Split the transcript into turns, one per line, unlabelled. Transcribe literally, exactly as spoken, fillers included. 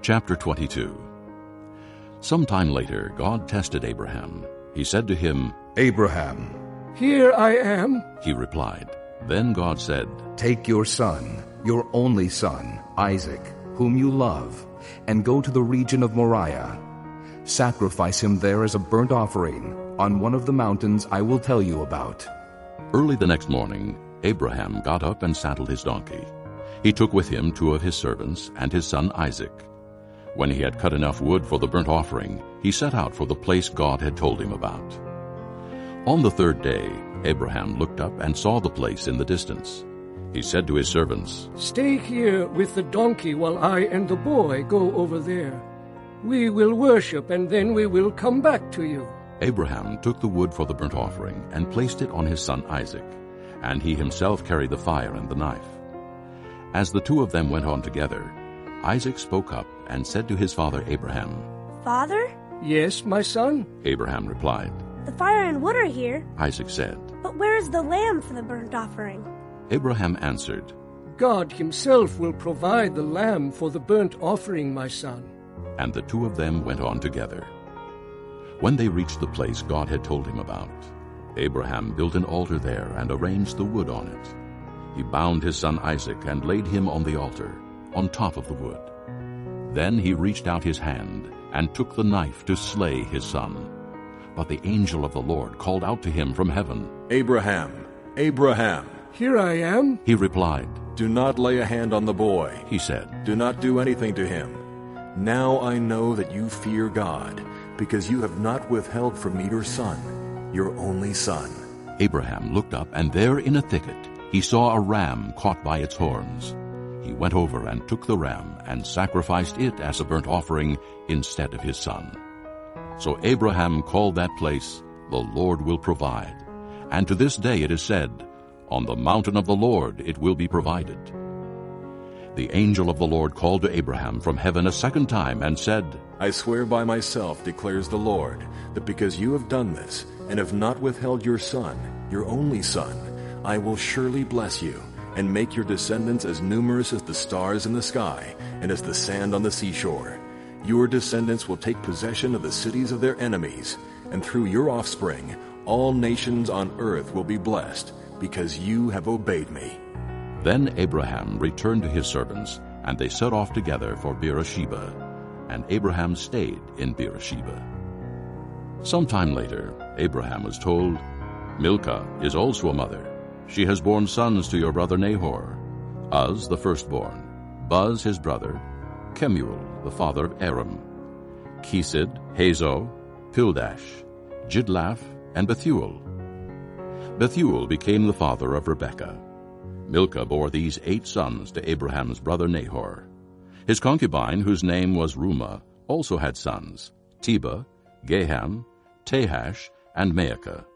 Chapter twenty-two. Sometime later, God tested Abraham. He said to him,
"Abraham."
"Here I am,"
he replied. Then God said,
"Take your son, your only son, Isaac, whom you love, and go to the region of Moriah. Sacrifice him there as a burnt offering on one of the mountains I will tell you about."
Early the next morning, Abraham got up and saddled his donkey. He took with him two of his servants and his son Isaac. When he had cut enough wood for the burnt offering, he set out for the place God had told him about. On the third day, Abraham looked up and saw the place in the distance. He said to his servants,
"Stay here with the donkey while I and the boy go over there. We will worship, and then we will come back to you."
Abraham took the wood for the burnt offering and placed it on his son Isaac, and he himself carried the fire and the knife. As the two of them went on together, Isaac spoke up and said to his father Abraham,
"Father?"
"Yes, my son?"
Abraham replied.
"The fire and wood are here,
Isaac said.
but where is the lamb for the burnt offering?"
Abraham answered,
"God himself will provide the lamb for the burnt offering, my son."
And the two of them went on together. When they reached the place God had told him about, Abraham built an altar there and arranged the wood on it. He bound his son Isaac and laid him on the altar, on top of the wood. Then he reached out his hand and took the knife to slay his son. But the angel of the Lord called out to him from heaven,
"Abraham, Abraham."
"Here I am."
He replied.
"Do not lay a hand on the boy,"
He said.
"Do not do anything to him. Now I know that you fear God, because you have not withheld from me your son, your only son."
Abraham looked up, and there in a thicket he saw a ram caught by its horns. He went over and took the ram and sacrificed it as a burnt offering instead of his son. So Abraham called that place, "The Lord will provide." And to this day it is said, "On the mountain of the Lord it will be provided." The angel of the Lord called to Abraham from heaven a second time and said,
"I swear by myself, declares the Lord, that because you have done this, and have not withheld your son, your only son, I will surely bless you, and make your descendants as numerous as the stars in the sky, and as the sand on the seashore. Your descendants will take possession of the cities of their enemies, and through your offspring all nations on earth will be blessed, because you have obeyed me."
Then Abraham returned to his servants, and they set off together for Beersheba, and Abraham stayed in Beersheba. Sometime later, Abraham was told, "Milcah is also a mother. She has borne sons to your brother Nahor, Uz the firstborn, Buz his brother, Kemuel the father of Aram, Chesed, Hazo, Pildash, Jidlaph, and Bethuel. Bethuel became the father of Rebekah. Milcah bore these eight sons to Abraham's brother Nahor. His concubine, whose name was Rumah, also had sons, Tebah, Gaham, Tahash, and Maacah.